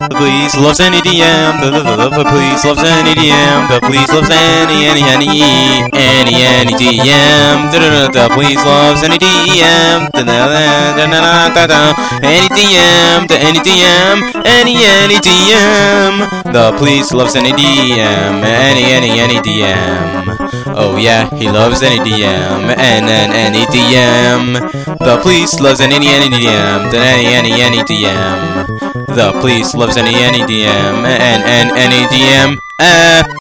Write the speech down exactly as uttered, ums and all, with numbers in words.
The police loves any D M. The, the, the, the police loves any D M. The police loves any, any, any, any, any D M. The, the, the police loves any D M. The, the, the, the, the, the, any D M. The any D M. Any, any D M. The police loves any D M. Any, any, any D M. Oh yeah, he loves any D M. And then any D M. The police loves any, any D M. Then any, any, any D M. The police loves any, any D M. And, and, any D M. Uh.